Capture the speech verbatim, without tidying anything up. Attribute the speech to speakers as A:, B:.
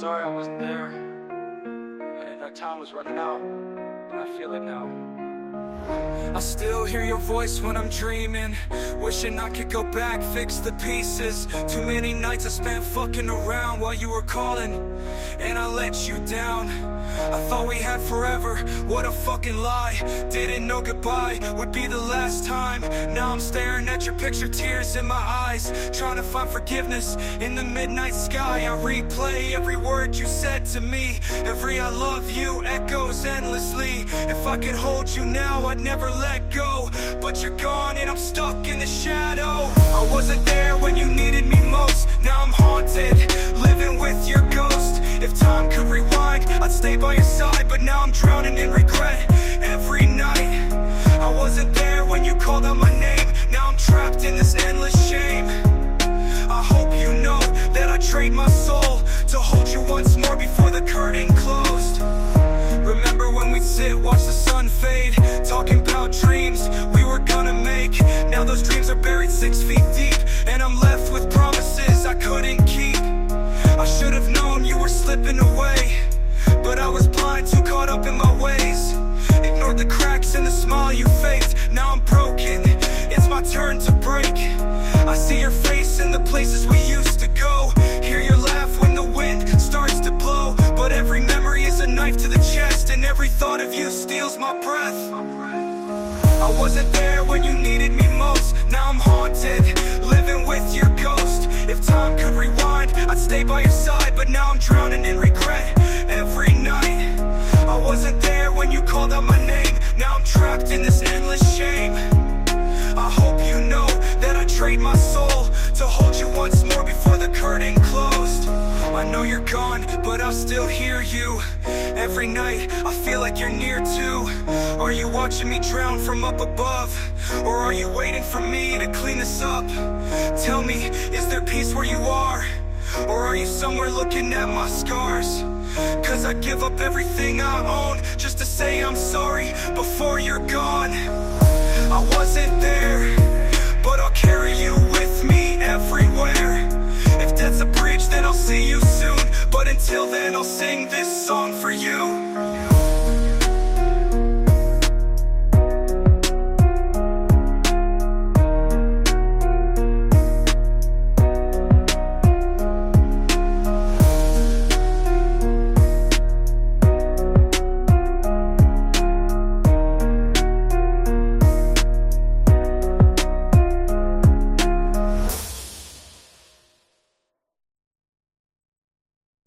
A: sorry I wasn't there, and our time was running out, but I feel it now. I still hear your voice when I'm dreaming, wishing I could go back, fix the pieces. Too many nights I spent fucking around while you were calling, and I let you down. I thought we had forever, what a fucking lie. Didn't know goodbye would be the last time. Now I'm staring at your picture, tears in my eyes, trying to find forgiveness in the midnight sky. I replay every word you said to me, every I love you echoes endlessly. If I could hold you now, I'd never let go, but you're gone and I'm stuck in the shadow. I wasn't there when you needed me most, now I'm haunted, living with your ghost. If time could rewind, I'd stay by your side, but now I'm drowning in regret every night. I wasn't there when you called out my name, now I'm trapped in this endless shame. I hope you know that I trade my soul to hold you once more before the curtain closed. Remember when we'd sit, watch the sun fade, talking about dreams we were gonna make. Now those dreams are buried six feet deep, and I'm left with promises I couldn't keep. I should have known you were slipping away, but I was blind, too caught up in my ways. Ignored the cracks in the smile you faked. Now I'm broken, it's my turn to break. I see your face in the places we used to go, hear your laugh when the wind starts to blow. But every memory is a knife to the chest, and every thought of you steals my breath. I wasn't there when you needed me most, now I'm haunted, living with your ghost. If time could rewind, I'd stay by your side, but now I'm drowning in regret every night. I wasn't there when you called out my name, now I'm trapped in this endless shame. I hope you know that I trade my soul to hold you once more before the curtain closed. I know you're gone, but I'll still hear you. Every night I feel like you're near too. Are you watching me drown from up above, or are you waiting for me to clean this up? Tell me, is there peace where you are, or are you somewhere looking at my scars? Cause I give up everything I own just to say I'm sorry before you're gone. I wasn't there